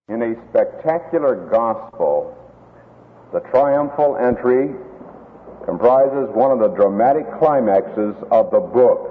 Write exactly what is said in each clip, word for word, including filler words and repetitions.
In a spectacular gospel, the triumphal entry comprises one of the dramatic climaxes of the book.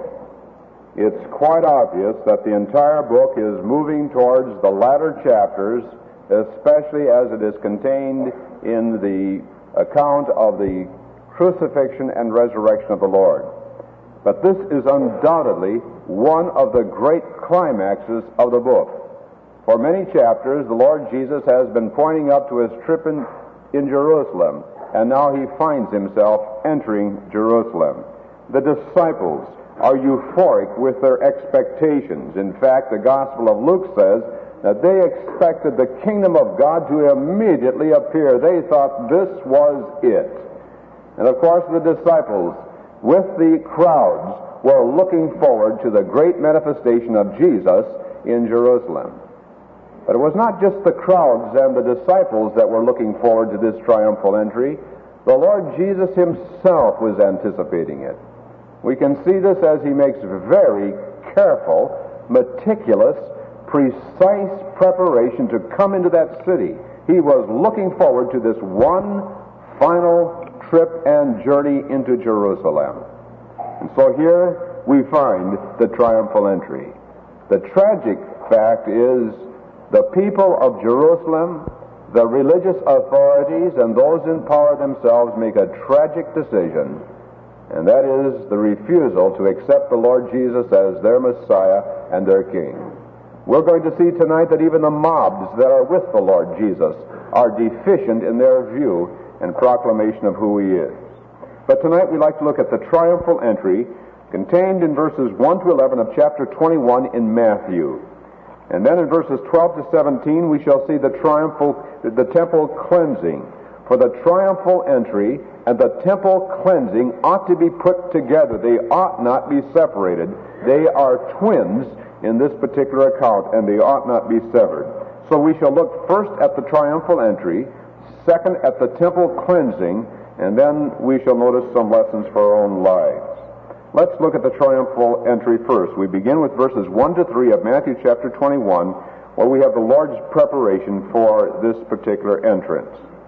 It's quite obvious that the entire book is moving towards the latter chapters, especially as it is contained in the account of the crucifixion and resurrection of the Lord. But this is undoubtedly one of the great climaxes of the book. For many chapters, the Lord Jesus has been pointing up to his trip in, in Jerusalem, and now he finds himself entering Jerusalem. The disciples are euphoric with their expectations. In fact, the Gospel of Luke says that they expected the kingdom of God to immediately appear. They thought this was it. And of course, the disciples, with the crowds, were looking forward to the great manifestation of Jesus in Jerusalem. But it was not just the crowds and the disciples that were looking forward to this triumphal entry. The Lord Jesus himself was anticipating it. We can see this as he makes very careful, meticulous, precise preparation to come into that city. He was looking forward to this one final trip and journey into Jerusalem. And so here we find the triumphal entry. The tragic fact is the people of Jerusalem, the religious authorities, and those in power themselves make a tragic decision, and that is the refusal to accept the Lord Jesus as their Messiah and their King. We're going to see tonight that even the mobs that are with the Lord Jesus are deficient in their view and proclamation of who he is. But tonight we'd like to look at the triumphal entry contained in verses one to eleven of chapter twenty-one in Matthew. And then in verses twelve to seventeen, we shall see the triumphal, the temple cleansing. For the triumphal entry and the temple cleansing ought to be put together. They ought not be separated. They are twins in this particular account, and they ought not be severed. So we shall look first at the triumphal entry, second at the temple cleansing, and then we shall notice some lessons for our own lives. Let's look at the triumphal entry first. We begin with verses one to three of Matthew chapter twenty-one, where we have the Lord's preparation for this particular entrance.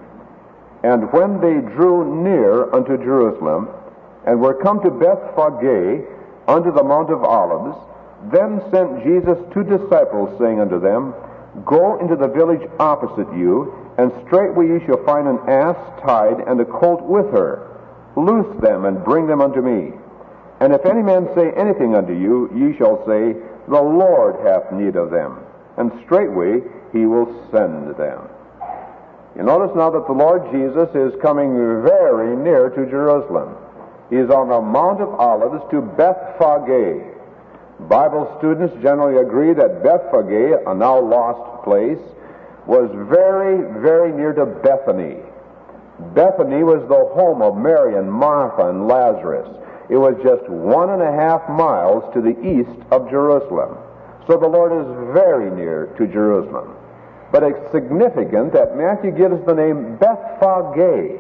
And when they drew near unto Jerusalem, and were come to Bethphage unto the Mount of Olives, then sent Jesus two disciples, saying unto them, Go into the village opposite you, and straightway ye shall find an ass tied, and a colt with her. Loose them, and bring them unto me. And if any man say anything unto you, ye shall say, The Lord hath need of them. And straightway he will send them. You notice now that the Lord Jesus is coming very near to Jerusalem. He is on the Mount of Olives to Bethphage. Bible students generally agree that Bethphage, a now lost place, was very, very near to Bethany. Bethany was the home of Mary and Martha and Lazarus. It was just one and a half miles to the east of Jerusalem. So the Lord is very near to Jerusalem. But it's significant that Matthew gives the name Bethphage.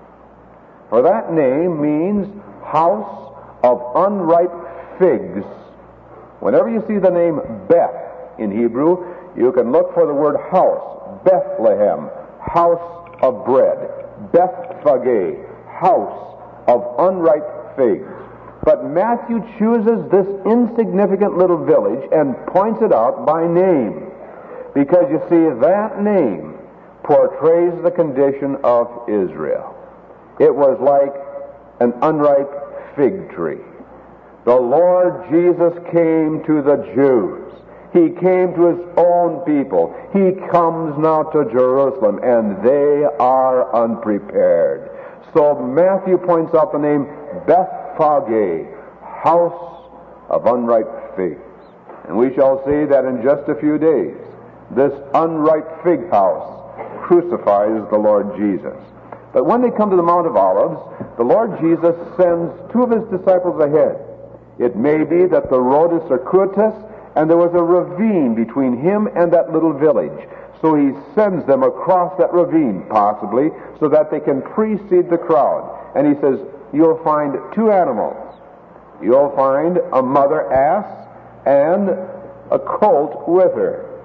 For that name means house of unripe figs. Whenever you see the name Beth in Hebrew, you can look for the word house. Bethlehem, house of bread. Bethphage, house of unripe figs. But Matthew chooses this insignificant little village and points it out by name. Because you see, that name portrays the condition of Israel. It was like an unripe fig tree. The Lord Jesus came to the Jews. He came to his own people. He comes now to Jerusalem, and they are unprepared. So Matthew points out the name Bethphage, house of unripe figs. And we shall see that in just a few days, this unripe fig house crucifies the Lord Jesus. But when they come to the Mount of Olives, the Lord Jesus sends two of his disciples ahead. It may be that the road is circuitous, and there was a ravine between him and that little village. So he sends them across that ravine, possibly, so that they can precede the crowd. And he says, you'll find two animals. You'll find a mother ass and a colt with her.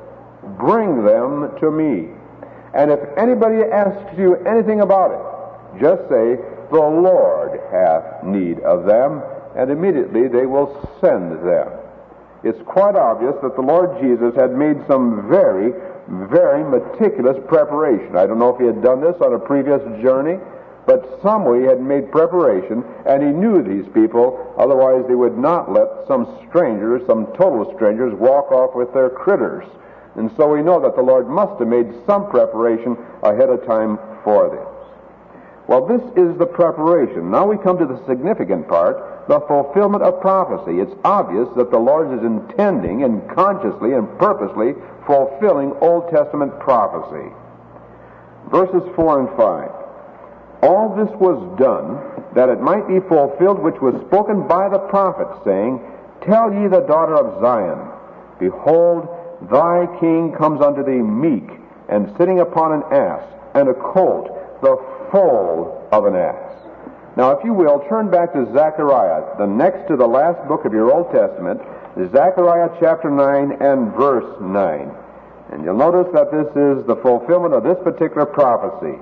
bring them to me. And if anybody asks you anything about it, just say, the Lord hath need of them, and immediately they will send them. It's quite obvious that the Lord Jesus had made some very, very meticulous preparation. I don't know if he had done this on a previous journey, but some way he had made preparation, and he knew these people, otherwise they would not let some strangers, some total strangers, walk off with their critters. And so we know that the Lord must have made some preparation ahead of time for this. Well, this is the preparation. Now we come to the significant part, the fulfillment of prophecy. It's obvious that the Lord is intending and consciously and purposely fulfilling Old Testament prophecy. Verses four and five. All this was done that it might be fulfilled which was spoken by the prophet, saying, Tell ye the daughter of Zion, Behold, thy king comes unto thee meek, and sitting upon an ass, and a colt, the foal of an ass. Now, if you will, turn back to Zechariah, the next to the last book of your Old Testament, Zechariah chapter nine and verse nine. And you'll notice that this is the fulfillment of this particular prophecy.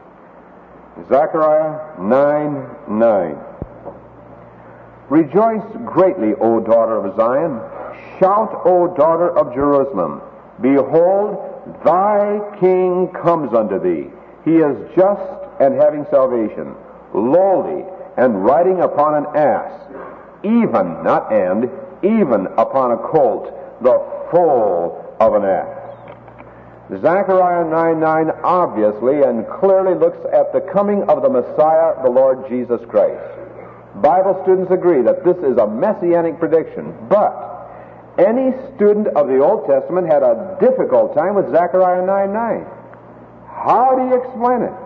Zechariah nine nine. Rejoice greatly, O daughter of Zion. Shout, O daughter of Jerusalem. Behold, thy king comes unto thee. He is just and having salvation, lowly and riding upon an ass, even, not and, even upon a colt, the foal of an ass. Zechariah nine nine obviously and clearly looks at the coming of the Messiah, the Lord Jesus Christ. Bible students agree that this is a messianic prediction, but any student of the Old Testament had a difficult time with Zechariah nine nine. How do you explain it?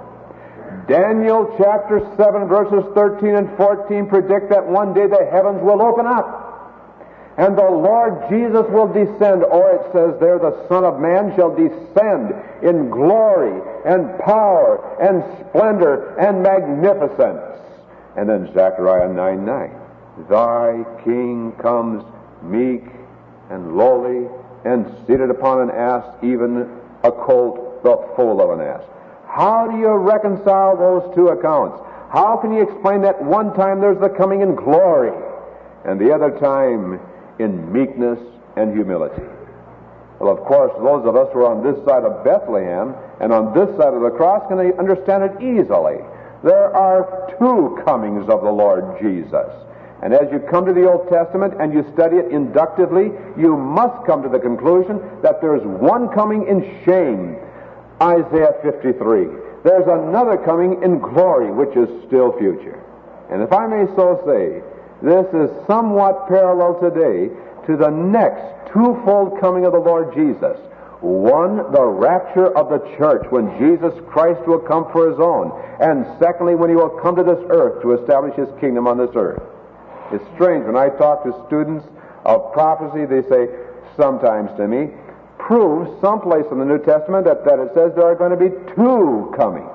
Daniel chapter seven verses thirteen and fourteen predict that one day the heavens will open up and the Lord Jesus will descend, or it says there, the Son of Man shall descend in glory and power and splendor and magnificence. And then Zechariah nine nine, Thy king comes meek and lowly and seated upon an ass, even a colt, the foal of an ass. How do you reconcile those two accounts? How can you explain that one time there's the coming in glory and the other time in meekness and humility? Well, of course, those of us who are on this side of Bethlehem and on this side of the cross can understand it easily. There are two comings of the Lord Jesus. And as you come to the Old Testament and you study it inductively, you must come to the conclusion that there's one coming in shame, Isaiah fifty-three. There's another coming in glory, which is still future. And if I may so say, this is somewhat parallel today to the next twofold coming of the Lord Jesus. One, the rapture of the church, when Jesus Christ will come for his own. And secondly, when he will come to this earth to establish his kingdom on this earth. It's strange, when I talk to students of prophecy, they say sometimes to me, prove someplace in the New Testament that, that it says there are going to be two comings,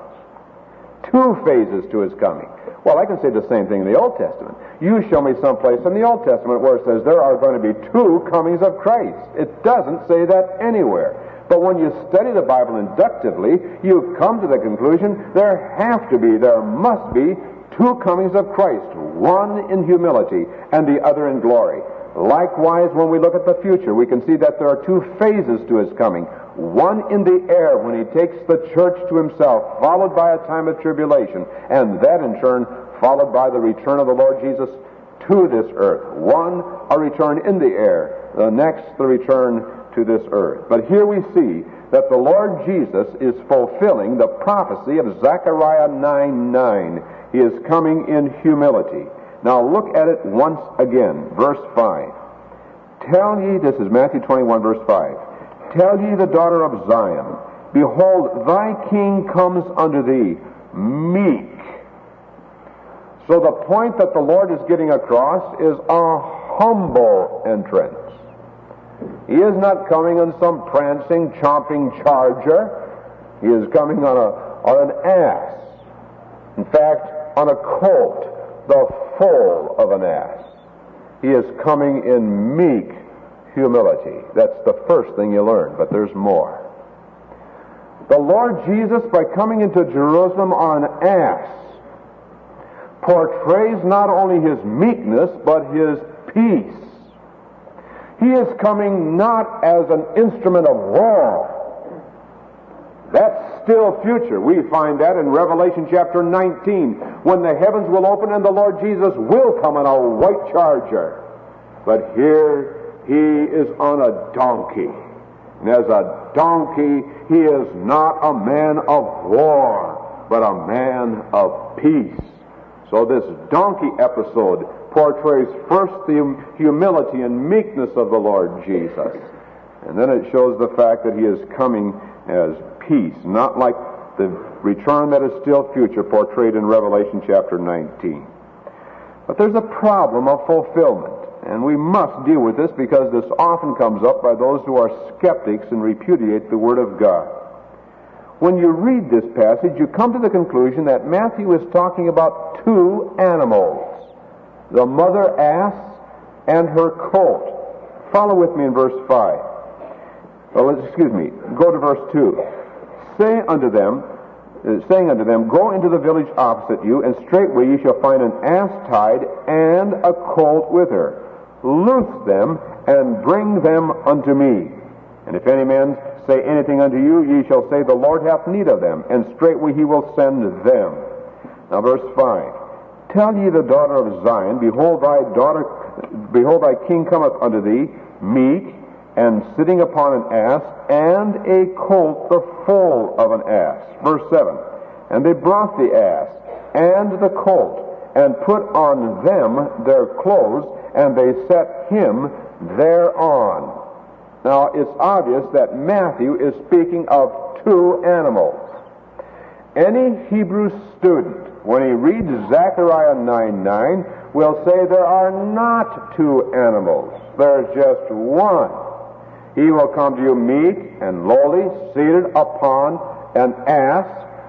two phases to his coming. Well, I can say the same thing in the Old Testament. You show me someplace in the Old Testament where it says there are going to be two comings of Christ. It doesn't say that anywhere. But when you study the Bible inductively, you come to the conclusion there have to be, there must be two comings of Christ, one in humility and the other in glory. Likewise, when we look at the future, we can see that there are two phases to his coming. One in the air, when he takes the church to himself, followed by a time of tribulation, and that in turn followed by the return of the Lord Jesus to this earth. One, a return in the air. The next, the return to this earth. But here we see that the Lord Jesus is fulfilling the prophecy of Zechariah nine nine. He is coming in humility. Now look at it once again. Verse five. Tell ye, this is Matthew twenty-one, verse five. Tell ye the daughter of Zion, Behold, thy king comes unto thee, meek. So the point that the Lord is getting across is a humble entrance. He is not coming on some prancing, chomping charger. He is coming on, a, on an ass. In fact, on a colt, the foal of an ass. He is coming in meek humility. That's the first thing you learn, but there's more. The Lord Jesus, by coming into Jerusalem on an ass, portrays not only his meekness, but his peace. He is coming not as an instrument of war. That's still future. We find that in Revelation chapter nineteen, when the heavens will open and the Lord Jesus will come on a white charger. But here he is on a donkey. And as a donkey, he is not a man of war, but a man of peace. So this donkey episode portrays first the humility and meekness of the Lord Jesus. And then it shows the fact that he is coming as peace, not like the return that is still future portrayed in Revelation chapter nineteen. But there's a problem of fulfillment, and we must deal with this because this often comes up by those who are skeptics and repudiate the Word of God. When you read this passage, you come to the conclusion that Matthew is talking about two animals, the mother ass and her colt. Follow with me in verse five. Well, excuse me, go to verse two. Say unto them, uh, saying unto them, Go into the village opposite you, and straightway ye shall find an ass tied and a colt with her. Loose them, and bring them unto me. And if any man say anything unto you, ye shall say, The Lord hath need of them, and straightway he will send them. Now verse five. Tell ye the daughter of Zion, Behold thy daughter, behold thy king cometh unto thee, meek, and sitting upon an ass, and a colt the foal of an ass. Verse seven. And they brought the ass and the colt, and put on them their clothes, and they set him thereon. Now it's obvious that Matthew is speaking of two animals. Any Hebrew student, when he reads Zechariah nine nine, will say there are not two animals. There's just one. He will come to you meek and lowly, seated upon an ass,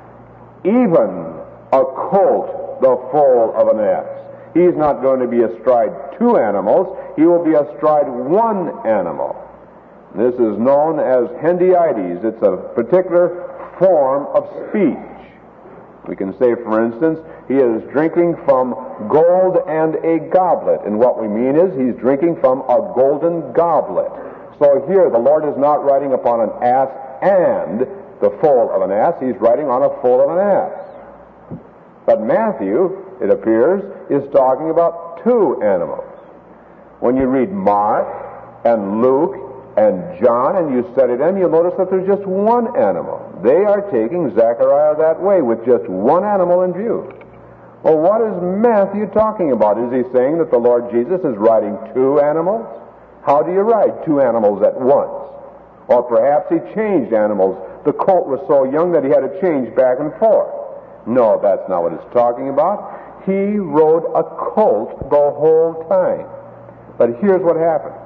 even a colt, the foal of an ass. He's not going to be astride two animals. He will be astride one animal. This is known as hendiides. It's a particular form of speech. We can say, for instance, he is drinking from gold and a goblet. And what we mean is he's drinking from a golden goblet. So here the Lord is not riding upon an ass and the foal of an ass. He's riding on a foal of an ass. But Matthew, it appears, is talking about two animals. When you read Mark and Luke and John and you study them, you'll notice that there's just one animal. They are taking Zechariah that way, with just one animal in view. Well, what is Matthew talking about? Is he saying that the Lord Jesus is riding two animals? How do you ride two animals at once? Or perhaps he changed animals. The colt was so young that he had to change back and forth. No, that's not what it's talking about. He rode a colt the whole time. But here's what happened.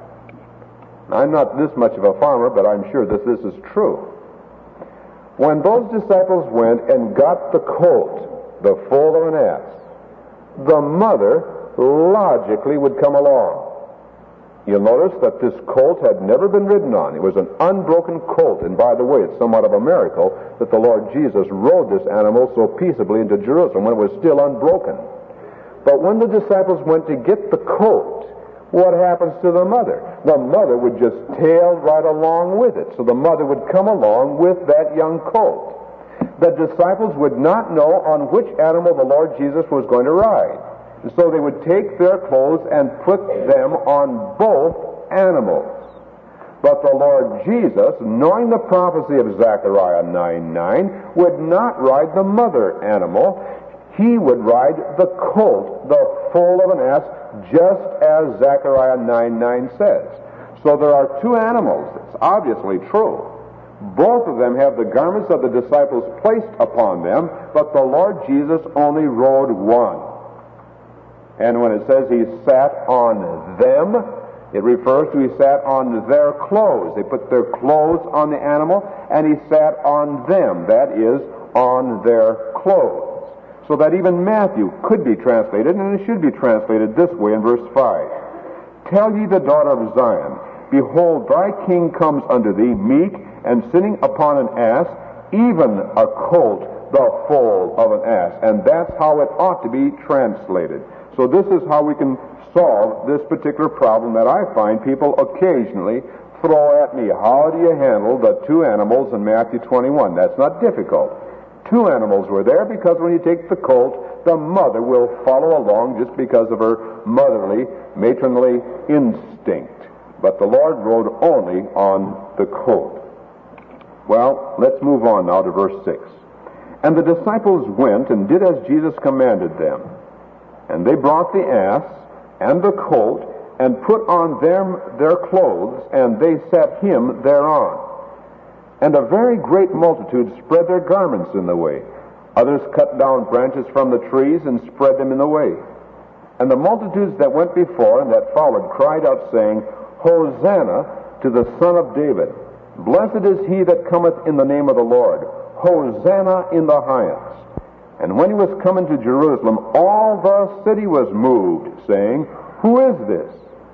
I'm not this much of a farmer, but I'm sure that this is true. When those disciples went and got the colt, the foal of an ass, the mother logically would come along. You'll notice that this colt had never been ridden on. It was an unbroken colt. And by the way, it's somewhat of a miracle that the Lord Jesus rode this animal so peaceably into Jerusalem when it was still unbroken. But when the disciples went to get the colt, what happens to the mother? The mother would just tail right along with it. So the mother would come along with that young colt. The disciples would not know on which animal the Lord Jesus was going to ride. And so they would take their clothes and put them on both animals. But the Lord Jesus, knowing the prophecy of Zechariah nine nine, would not ride the mother animal. He would ride the colt, the foal of an ass, just as Zechariah nine nine says. So there are two animals. It's obviously true. Both of them have the garments of the disciples placed upon them, but the Lord Jesus only rode one. And when it says he sat on them, it refers to he sat on their clothes. They put their clothes on the animal, and he sat on them. That is, on their clothes. So that even Matthew could be translated, and it should be translated this way in verse five. Tell ye the daughter of Zion, Behold, thy king comes unto thee, meek, and sitting upon an ass, even a colt, the foal of an ass. And that's how it ought to be translated. So this is how we can solve this particular problem that I find people occasionally throw at me. How do you handle the two animals in Matthew twenty-one? That's not difficult. Two animals were there because when you take the colt, the mother will follow along just because of her motherly, matronly instinct. But the Lord rode only on the colt. Well, let's move on now to verse six. And the disciples went and did as Jesus commanded them. And they brought the ass and the colt, and put on them their clothes, and they set him thereon. And a very great multitude spread their garments in the way. Others cut down branches from the trees and spread them in the way. And the multitudes that went before and that followed cried out, saying, Hosanna to the Son of David. Blessed is he that cometh in the name of the Lord. Hosanna in the highest. And when he was come into Jerusalem, all the city was moved, saying, Who is this?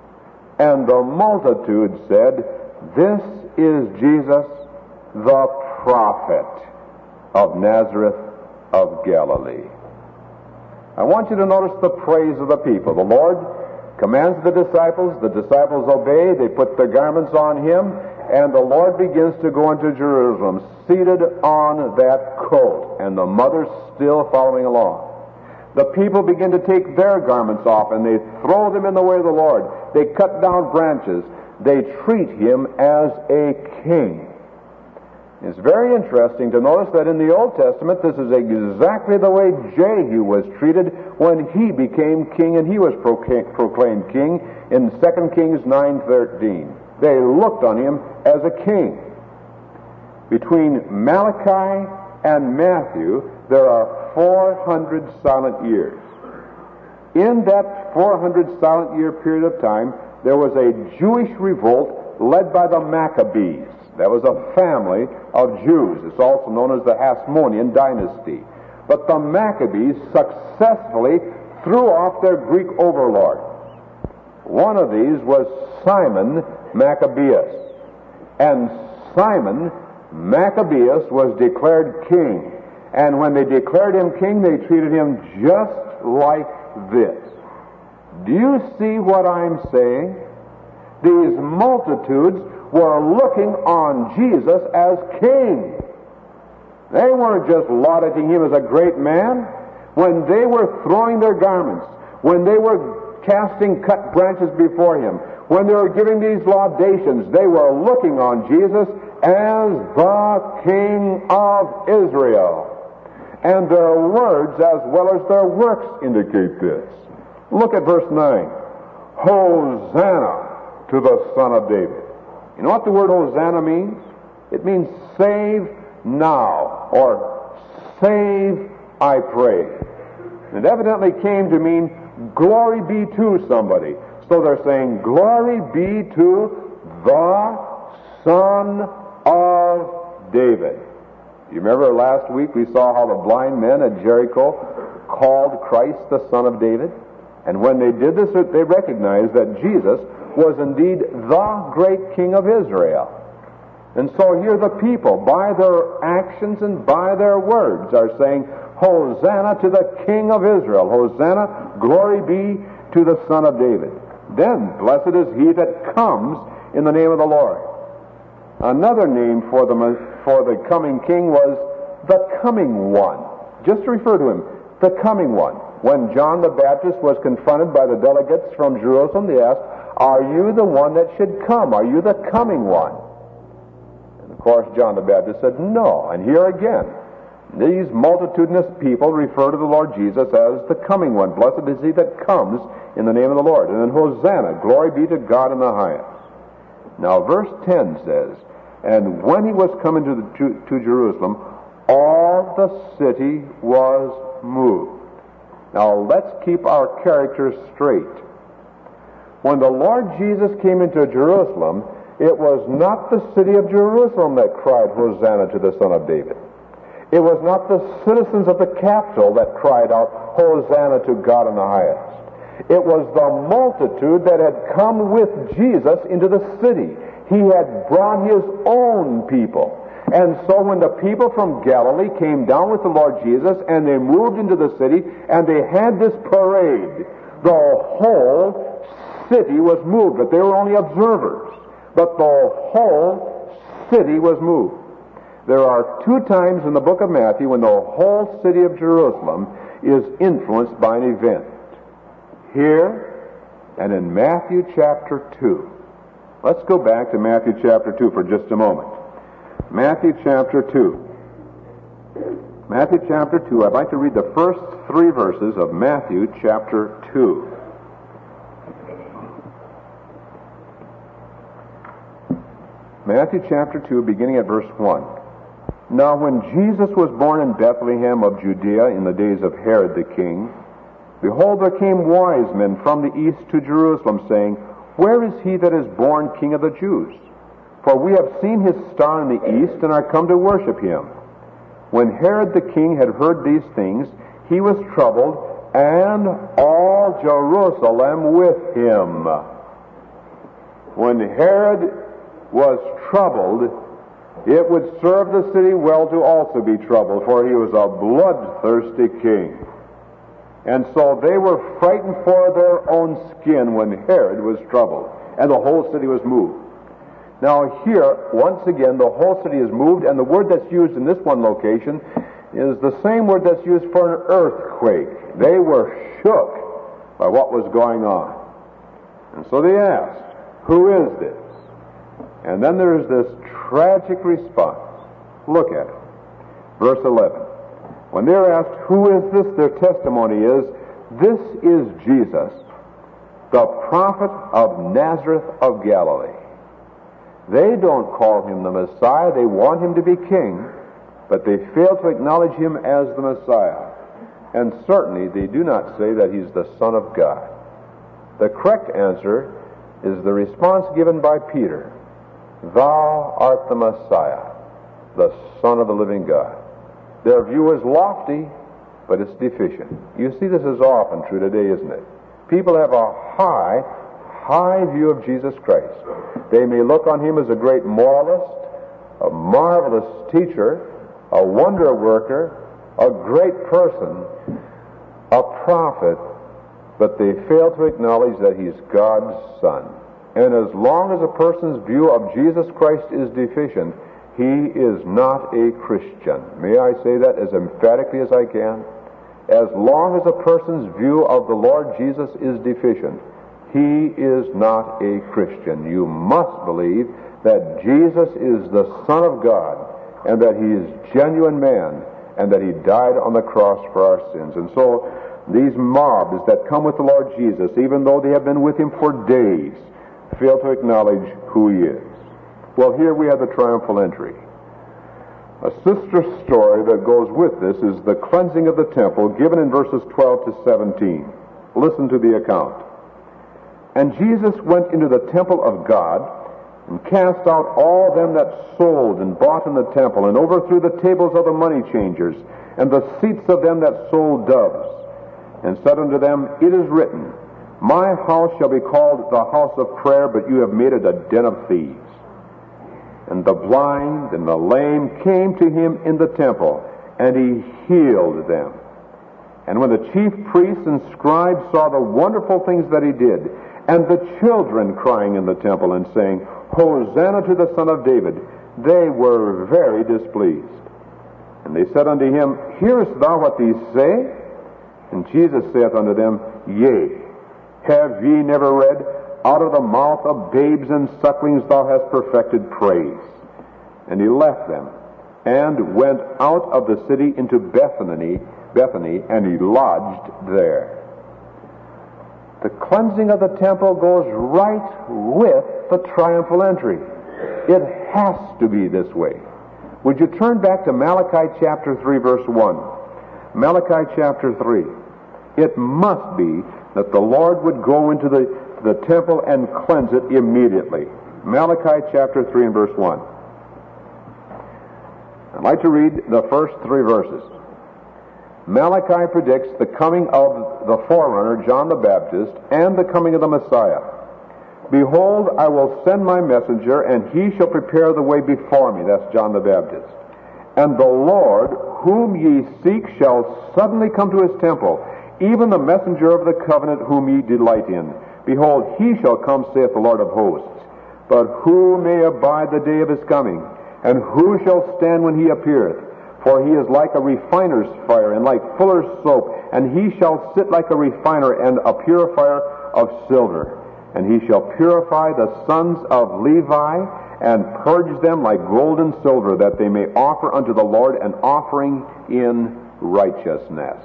And the multitude said, This is Jesus, the prophet of Nazareth of Galilee. I want you to notice the praise of the people. The Lord commands the disciples. The disciples obey. They put their garments on him. And the Lord begins to go into Jerusalem, seated on that colt, and the mother still following along. The people begin to take their garments off, and they throw them in the way of the Lord. They cut down branches. They treat him as a king. It's very interesting to notice that in the Old Testament, this is exactly the way Jehu was treated when he became king, and he was proclaimed king in Second Kings nine thirteen. They looked on him as a king. Between Malachi and Matthew, there are four hundred silent years. In that four hundred silent year period of time, there was a Jewish revolt led by the Maccabees. That was a family of Jews. It's also known as the Hasmonean dynasty. But the Maccabees successfully threw off their Greek overlords. One of these was Simon Maccabeus. And Simon Maccabeus was declared king. And when they declared him king, they treated him just like this. Do you see what I'm saying? These multitudes were looking on Jesus as king. They weren't just lauding him as a great man. When they were throwing their garments, when they were casting cut branches before him, when they were giving these laudations, they were looking on Jesus as the King of Israel. And their words as well as their works indicate this. Look at verse nine. Hosanna to the Son of David. You know what the word Hosanna means? It means save now, or save, I pray. It evidently came to mean glory be to somebody. So they're saying, glory be to the Son of David. You remember last week we saw how the blind men at Jericho called Christ the Son of David? And when they did this, they recognized that Jesus was indeed the great King of Israel. And so here the people, by their actions and by their words, are saying, Hosanna to the King of Israel. Hosanna, glory be to the Son of David. Then, blessed is he that comes in the name of the Lord. Another name for the, for the coming king was the Coming One. Just to refer to him, the Coming One. When John the Baptist was confronted by the delegates from Jerusalem, they asked, are you the one that should come? Are you the coming one? And of course, John the Baptist said, no. And here again, these multitudinous people refer to the Lord Jesus as the coming one. Blessed is he that comes in the name of the Lord. And then Hosanna, glory be to God in the highest. Now, verse ten says, and when he was come into the, to, to Jerusalem, all the city was moved. Now, let's keep our characters straight. When the Lord Jesus came into Jerusalem, it was not the city of Jerusalem that cried, Hosanna to the Son of David. It was not the citizens of the capital that cried out, Hosanna to God in the highest. It was the multitude that had come with Jesus into the city. He had brought his own people. And so when the people from Galilee came down with the Lord Jesus and they moved into the city and they had this parade, the whole city was moved, but they were only observers. But the whole city was moved. There are two times in the book of Matthew when the whole city of Jerusalem is influenced by an event. Here and in Matthew chapter two. Let's go back to Matthew chapter two for just a moment. Matthew chapter two. Matthew chapter two. I'd like to read the first three verses of Matthew chapter two. Matthew chapter two, beginning at verse one. Now when Jesus was born in Bethlehem of Judea in the days of Herod the king, behold, there came wise men from the east to Jerusalem, saying, Where is he that is born King of the Jews? For we have seen his star in the east, and are come to worship him. When Herod the king had heard these things, he was troubled, and all Jerusalem with him. When Herod was troubled, it would serve the city well to also be troubled, for he was a bloodthirsty king. And so they were frightened for their own skin when Herod was troubled, and the whole city was moved. Now here, once again, the whole city is moved, and the word that's used in this one location is the same word that's used for an earthquake. They were shook by what was going on. And so they asked, Who is this? And then there is this tragic response. Look at it. Verse eleven. When they're asked, Who is this? Their testimony is, This is Jesus, the prophet of Nazareth of Galilee. They don't call him the Messiah. They want him to be king, but they fail to acknowledge him as the Messiah. And certainly they do not say that he's the Son of God. The correct answer is the response given by Peter. Thou art the Messiah, the Son of the living God. Their view is lofty, but it's deficient. You see, this is often true today, isn't it? People have a high, high view of Jesus Christ. They may look on him as a great moralist, a marvelous teacher, a wonder worker, a great person, a prophet, but they fail to acknowledge that he's God's Son. And as long as a person's view of Jesus Christ is deficient, he is not a Christian. May I say that as emphatically as I can? As long as a person's view of the Lord Jesus is deficient, he is not a Christian. You must believe that Jesus is the Son of God, and that he is genuine man, and that he died on the cross for our sins. And so these mobs that come with the Lord Jesus, even though they have been with him for days, fail to acknowledge who he is. Well, here we have the triumphal entry. A sister story that goes with this is the cleansing of the temple, given in verses twelve to seventeen. Listen to the account. And Jesus went into the temple of God, and cast out all them that sold and bought in the temple, and overthrew the tables of the money changers, and the seats of them that sold doves, and said unto them, It is written, My house shall be called the house of prayer, but you have made it a den of thieves. And the blind and the lame came to him in the temple, and he healed them. And when the chief priests and scribes saw the wonderful things that he did, and the children crying in the temple and saying, Hosanna to the Son of David, they were very displeased. And they said unto him, Hearest thou what these say? And Jesus saith unto them, Yea. Have ye never read, Out of the mouth of babes and sucklings thou hast perfected praise? And he left them, and went out of the city into Bethany, Bethany, and he lodged there. The cleansing of the temple goes right with the triumphal entry. It has to be this way. Would you turn back to Malachi chapter three, verse one? Malachi chapter three. It must be that the Lord would go into the, the temple and cleanse it immediately. Malachi chapter three and verse one. I'd like to read the first three verses. Malachi predicts the coming of the forerunner, John the Baptist, and the coming of the Messiah. Behold, I will send my messenger, and he shall prepare the way before me. That's John the Baptist. And the Lord, whom ye seek, shall suddenly come to his temple, even the messenger of the covenant whom ye delight in. Behold, he shall come, saith the Lord of hosts. But who may abide the day of his coming? And who shall stand when he appeareth? For he is like a refiner's fire, and like fuller's soap. And he shall sit like a refiner and a purifier of silver. And he shall purify the sons of Levi, and purge them like gold and silver, that they may offer unto the Lord an offering in righteousness.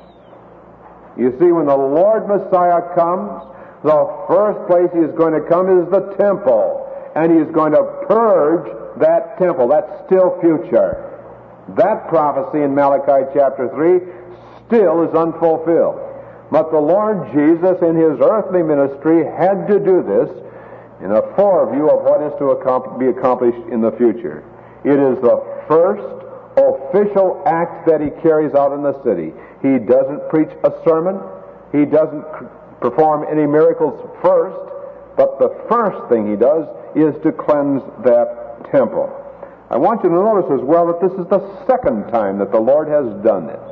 You see, when the Lord Messiah comes, the first place he is going to come is the temple. And he is going to purge that temple. That's still future. That prophecy in Malachi chapter three still is unfulfilled. But the Lord Jesus in his earthly ministry had to do this in a foreview of what is to be accomplished in the future. It is the first official act that he carries out in the city. He doesn't preach a sermon. He doesn't perform any miracles first. But the first thing he does is to cleanse that temple. I want you to notice as well that this is the second time that the Lord has done this.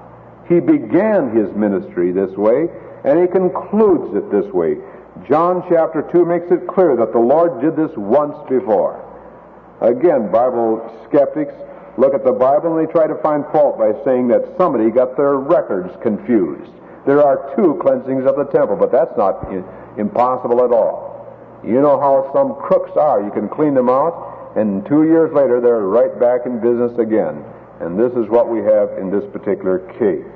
He began his ministry this way, and he concludes it this way. John chapter two makes it clear that the Lord did this once before. Again, Bible skeptics look at the Bible and they try to find fault by saying that somebody got their records confused. There are two cleansings of the temple, but that's not impossible at all. You know how some crooks are. You can clean them out, and two years later they're right back in business again. And this is what we have in this particular case.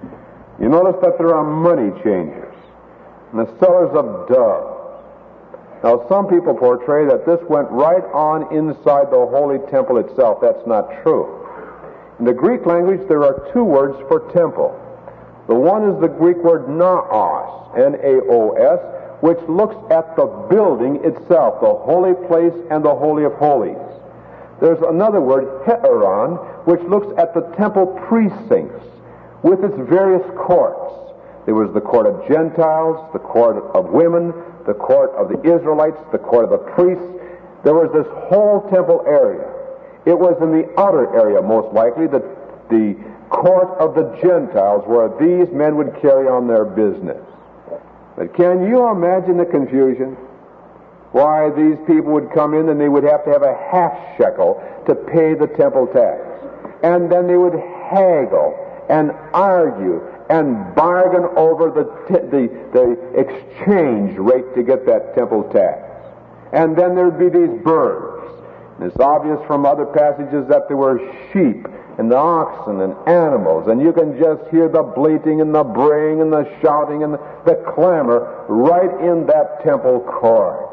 You notice that there are money changers and the sellers of doves. Now, some people portray that this went right on inside the holy temple itself. That's not true. In the Greek language, there are two words for temple. The one is the Greek word naos, N A O S, which looks at the building itself, the holy place and the holy of holies. There's another word, heteron, which looks at the temple precincts with its various courts. There was the court of Gentiles, the court of women, the court of the Israelites, the court of the priests. There was this whole temple area. It was in the outer area, most likely, the, the court of the Gentiles, where these men would carry on their business. But can you imagine the confusion? Why these people would come in and they would have to have a half shekel to pay the temple tax. And then they would haggle and argue and bargain over the, t- the, the exchange rate to get that temple tax. And then there'd be these birds. And it's obvious from other passages that there were sheep and the oxen and animals, and you can just hear the bleating and the braying and the shouting and the, the clamor right in that temple court.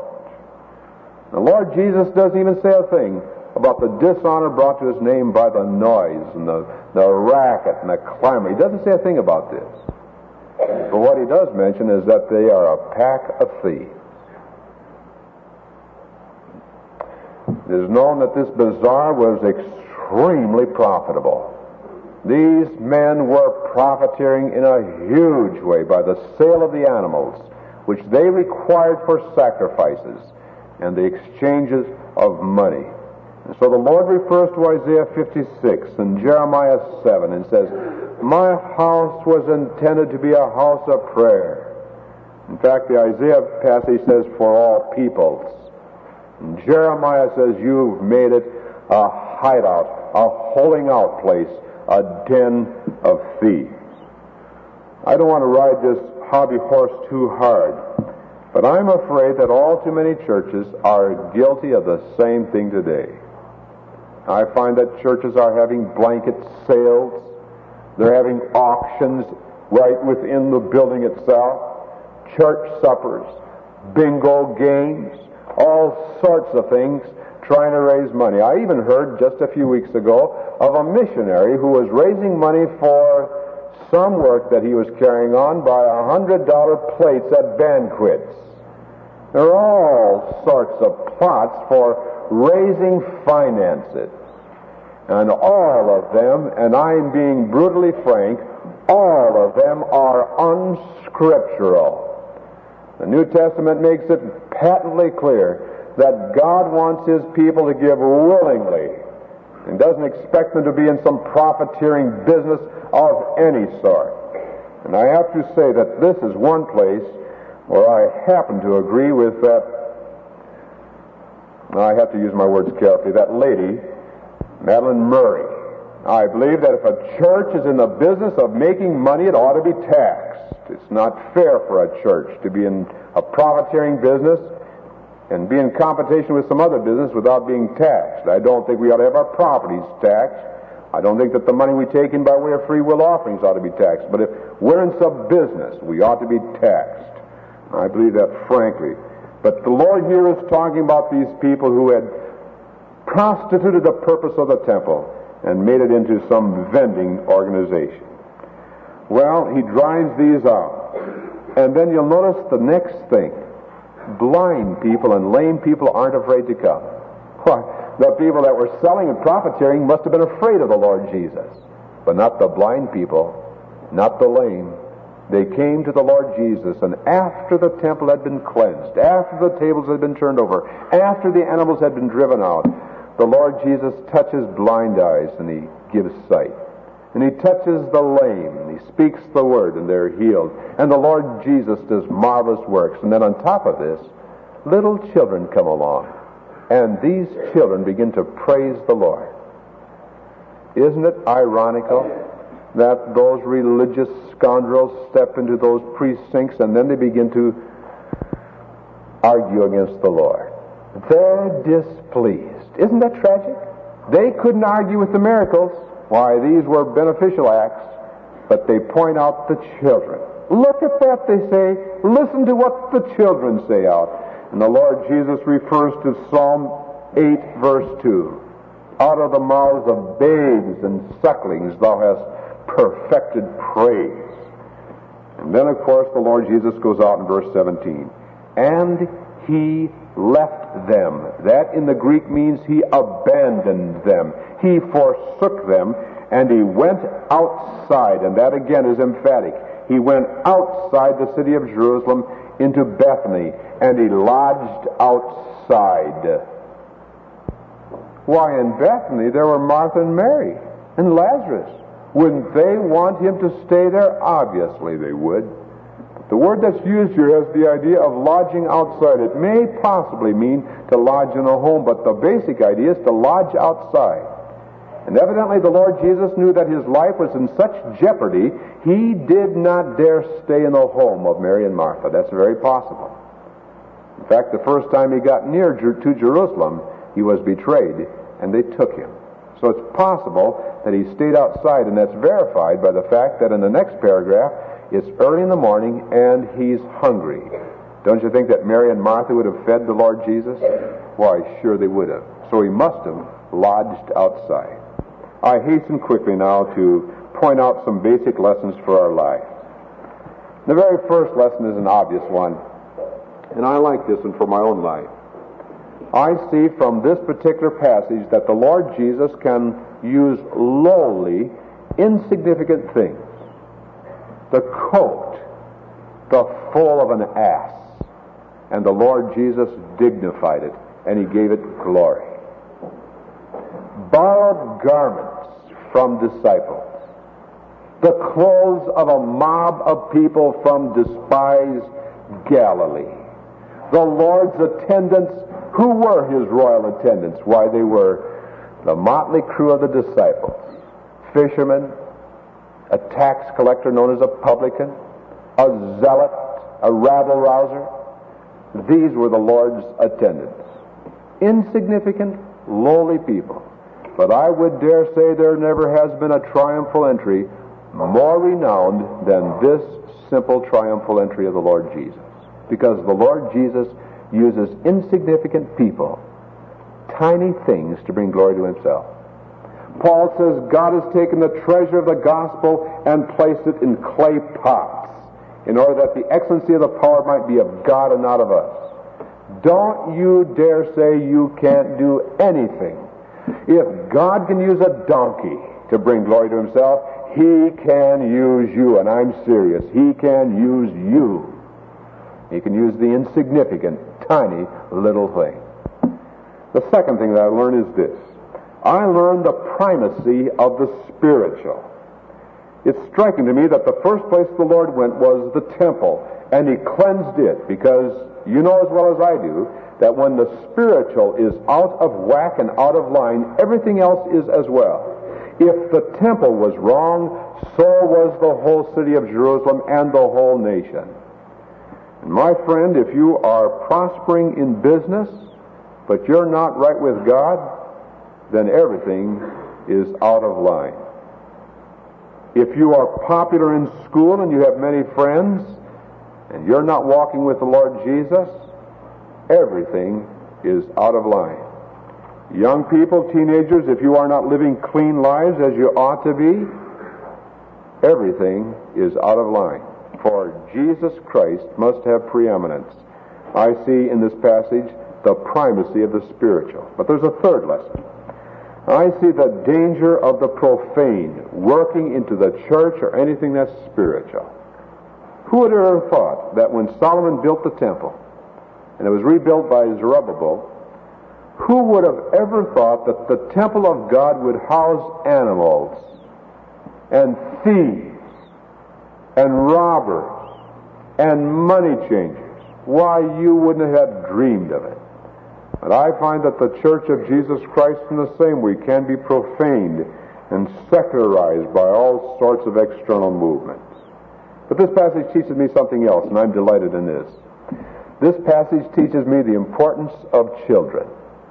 The Lord Jesus doesn't even say a thing about the dishonor brought to his name by the noise and the, the racket and the clamor. He doesn't say a thing about this. But what he does mention is that they are a pack of thieves. It is known that this bazaar was extremely profitable. These men were profiteering in a huge way by the sale of the animals, which they required for sacrifices, and the exchanges of money. And so the Lord refers to Isaiah fifty-six and Jeremiah seven and says, "My house was intended to be a house of prayer." In fact, the Isaiah passage says, "for all peoples." And Jeremiah says, "You've made it a hideout, a holding out place, a den of thieves." I don't want to ride this hobby horse too hard, but I'm afraid that all too many churches are guilty of the same thing today. I find that churches are having blanket sales. They're having auctions right within the building itself, church suppers, bingo games, all sorts of things trying to raise money. I even heard just a few weeks ago of a missionary who was raising money for some work that he was carrying on by one hundred dollar plates at banquets. There are all sorts of plots for raising finances. And all of them, and I'm being brutally frank, All of them are unscriptural. The New Testament makes it patently clear that God wants His people to give willingly and doesn't expect them to be in some profiteering business of any sort. And I have to say that this is one place where I happen to agree with that, I have to use my words carefully, that lady, Madeline Murray. I believe that if a church is in the business of making money, it ought to be taxed. It's not fair for a church to be in a profiteering business and be in competition with some other business without being taxed. I don't think we ought to have our properties taxed. I don't think that the money we take in by way of free will offerings ought to be taxed. But if we're in some business, we ought to be taxed. I believe that frankly. But the Lord here is talking about these people who had prostituted the purpose of the temple and made it into some vending organization. Well, He drives these out. And then you'll notice the next thing. Blind people and lame people aren't afraid to come. Why, the people that were selling and profiteering must have been afraid of the Lord Jesus. But not the blind people, not the lame. They came to the Lord Jesus, and after the temple had been cleansed, after the tables had been turned over, after the animals had been driven out, the Lord Jesus touches blind eyes and He gives sight. And He touches the lame, and He speaks the word, and they're healed. And the Lord Jesus does marvelous works. And then on top of this, little children come along, and these children begin to praise the Lord. Isn't it ironical that those religious scoundrels step into those precincts and then they begin to argue against the Lord? They're displeased. Isn't that tragic? They couldn't argue with the miracles. Why, these were beneficial acts, but they point out the children. Look at that, they say. Listen to what the children say out. And the Lord Jesus refers to Psalm eight, verse two. Out of the mouths of babes and sucklings thou hast perfected praise. And then, of course, the Lord Jesus goes out in verse seventeen. And He left them. That in the Greek means He abandoned them. He forsook them, and He went outside. And that again is emphatic. He went outside the city of Jerusalem into Bethany, and He lodged outside. Why, in Bethany there were Martha and Mary and Lazarus. Wouldn't they want Him to stay there? Obviously they would. The word that's used here has the idea of lodging outside. It may possibly mean to lodge in a home, but the basic idea is to lodge outside. And evidently the Lord Jesus knew that His life was in such jeopardy, He did not dare stay in the home of Mary and Martha. That's very possible. In fact, the first time He got near to Jerusalem, He was betrayed, and they took Him. So it's possible that He stayed outside, and that's verified by the fact that in the next paragraph, it's early in the morning, and He's hungry. Don't you think that Mary and Martha would have fed the Lord Jesus? Why, sure they would have. So He must have lodged outside. I hasten quickly now to point out some basic lessons for our life. The very first lesson is an obvious one, and I like this one for my own life. I see from this particular passage that the Lord Jesus can use lowly, insignificant things. The coat, the foal of an ass, and the Lord Jesus dignified it, and He gave it glory. Borrowed garments from disciples, the clothes of a mob of people from despised Galilee, the Lord's attendants. Who were His royal attendants? Why, they were the motley crew of the disciples, fishermen, a tax collector known as a publican, a zealot, a rabble-rouser. These were the Lord's attendants. Insignificant, lowly people. But I would dare say there never has been a triumphal entry more renowned than this simple triumphal entry of the Lord Jesus. Because the Lord Jesus uses insignificant people, tiny things, to bring glory to Himself. Paul says God has taken the treasure of the gospel and placed it in clay pots in order that the excellency of the power might be of God and not of us. Don't you dare say you can't do anything. If God can use a donkey to to bring glory to himself. He can use you, and I'm serious. He can use you. He can use the insignificant, tiny little thing. The second thing that I learned is this. I learned the primacy of the spiritual. It's striking to me that the first place the Lord went was the temple, and he cleansed it, because you know as well as I do that when the spiritual is out of whack and out of line, everything else is as well. If the temple was wrong, so was the whole city of Jerusalem and the whole nation. And my friend, if you are prospering in business, but you're not right with God, then everything is out of line. If you are popular in school and you have many friends, and you're not walking with the Lord Jesus, everything is out of line. Young people, teenagers, if you are not living clean lives as you ought to be, everything is out of line. For Jesus Christ must have preeminence. I see in this passage the primacy of the spiritual. But there's a third lesson. I see the danger of the profane working into the church or anything that's spiritual. Who would have ever thought that when Solomon built the temple, and it was rebuilt by Zerubbabel, who would have ever thought that the temple of God would house animals and thieves and robbers and money changers? Why, you wouldn't have dreamed of it. But I find that the Church of Jesus Christ in the same way can be profaned and secularized by all sorts of external movements. But this passage teaches me something else, and I'm delighted in this. This passage teaches me the importance of children.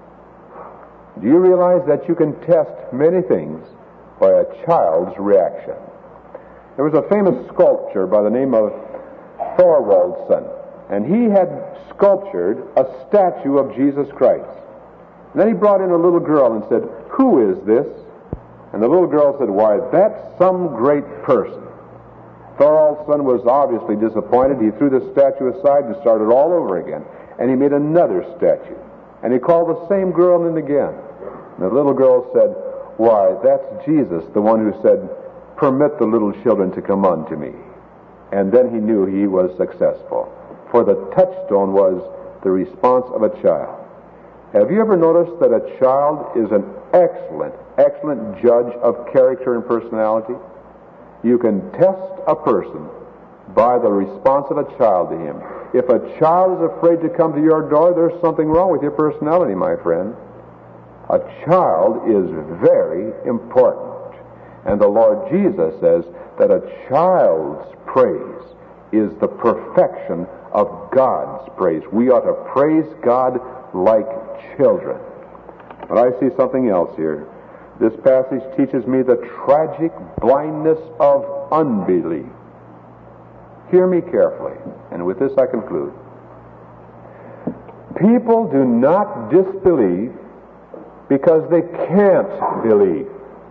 Do you realize that you can test many things by a child's reaction? There was a famous sculptor by the name of Thorwaldsen, and he had sculptured a statue of Jesus Christ. And then he brought in a little girl and said, "Who is this?" And the little girl said, "Why, that's some great person." Thorwaldsen was obviously disappointed. He threw the statue aside and started all over again. And he made another statue. And he called the same girl in again. And the little girl said, "Why, that's Jesus, the one who said, 'Permit the little children to come unto me.'" And then he knew he was successful. For the touchstone was the response of a child. Have you ever noticed that a child is an excellent, excellent judge of character and personality? You can test a person by the response of a child to him. If a child is afraid to come to your door, there's something wrong with your personality, my friend. A child is very important. And the Lord Jesus says that a child's praise is the perfection of God's praise. We ought to praise God like children. But I see something else here. This passage teaches me the tragic blindness of unbelief. Hear me carefully, and with this I conclude. People do not disbelieve because they can't believe.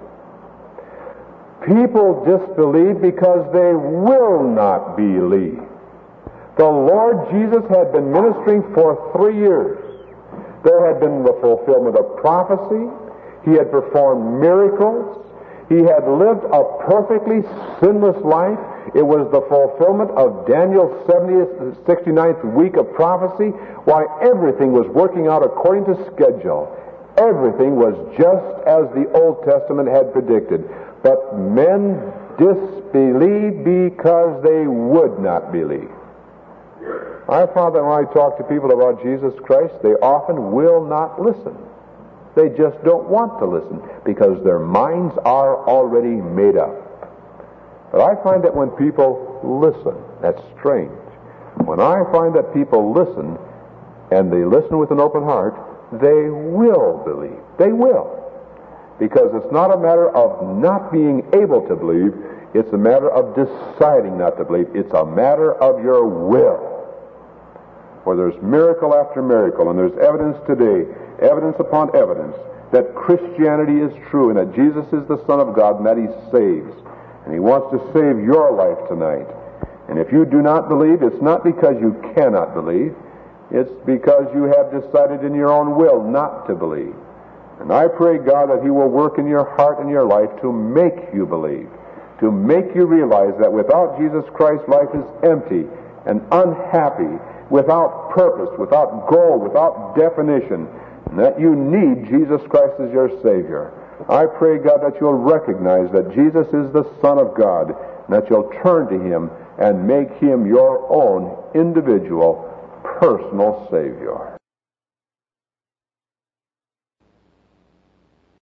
People disbelieve because they will not believe. The Lord Jesus had been ministering for three years. There had been the fulfillment of prophecy. He had performed miracles. He had lived a perfectly sinless life. It was the fulfillment of Daniel's seventieth, sixty-ninth week of prophecy. Why, everything was working out according to schedule. Everything was just as the Old Testament had predicted. But men disbelieved because they would not believe. I found that when I talk to people about Jesus Christ, they often will not listen. They just don't want to listen because their minds are already made up. But I find that when people listen, that's strange. When I find that people listen, and they listen with an open heart, they will believe. They will. Because it's not a matter of not being able to believe, it's a matter of deciding not to believe. It's a matter of your will. For there's miracle after miracle, and there's evidence today, evidence upon evidence, that Christianity is true, and that Jesus is the Son of God, and that He saves. And He wants to save your life tonight. And if you do not believe, it's not because you cannot believe. It's because you have decided in your own will not to believe. And I pray, God, that He will work in your heart and your life to make you believe, to make you realize that without Jesus Christ, life is empty and unhappy, without purpose, without goal, without definition, and that you need Jesus Christ as your Savior. I pray, God, that you'll recognize that Jesus is the Son of God, and that you'll turn to Him and make Him your own individual, personal Savior.